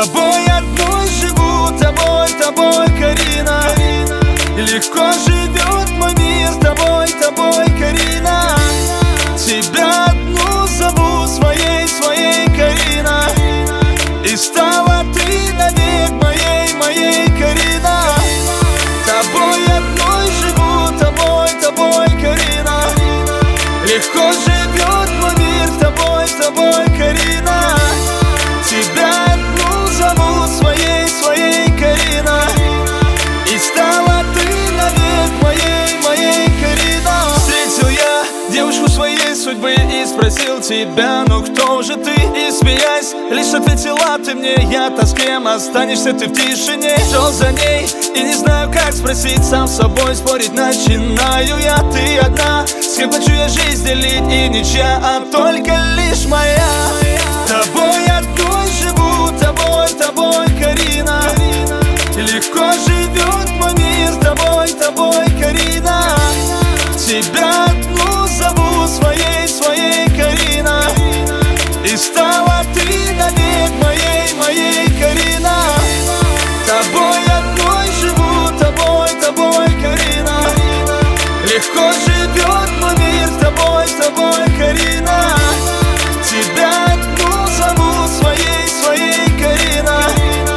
Тобой одной живу, тобой, Карина. Легко живет мой мир, тобой, Карина. Тебя одну зову своей, Карина. И стала ты навек моей, Карина. Тобой одной живу, тобой, Карина. Легко живет мой мир, тобой, Карина. Тебя одну зову своей, Карина. И стала ты навек моей, Карина. Встретил я девушку своей судьбы и спросил тебя: ну кто же ты? И смеясь, лишь ответила ты мне: я-то с кем останешься ты в тишине. Шел за ней и не знаю, как спросить, сам с собой спорить начинаю я. Ты одна, с кем хочу я жизнь делить, и ничья, а только лишь моя. Тобой одной живу, тобой, Карина. Легко живет мой мир, тобой, Карина. Тебя одну зову своей, Карина. И стала ты навек моей, Карина. Тобой одной живу, тобой, Карина. Легко живет мой мир, тобой, Карина. Тебя одну зову своей, Карина.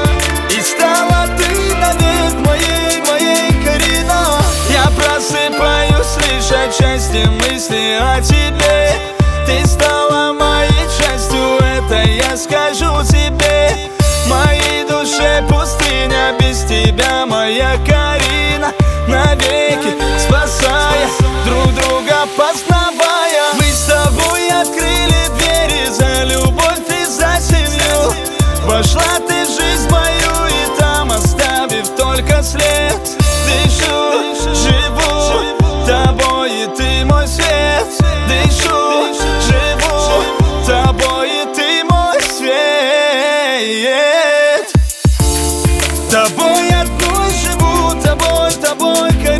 И стала ты навек моей, Карина. Я просыпаюсь лишь от счастья мысли о тебе. Ты стала моей частью, это я скажу тебе. Моей душе пустыня без тебя, моя Карина. Навеки спасая, друг друга познавая. Мы с тобой открыли двери за любовь и за семью. Вошла ты в жизнь мою и там, оставив только след. Дышу, живу тобой, и ты мой свет. Дышу, живу тобой, и ты мой свет. Тобой одной живу, тобой, Карина.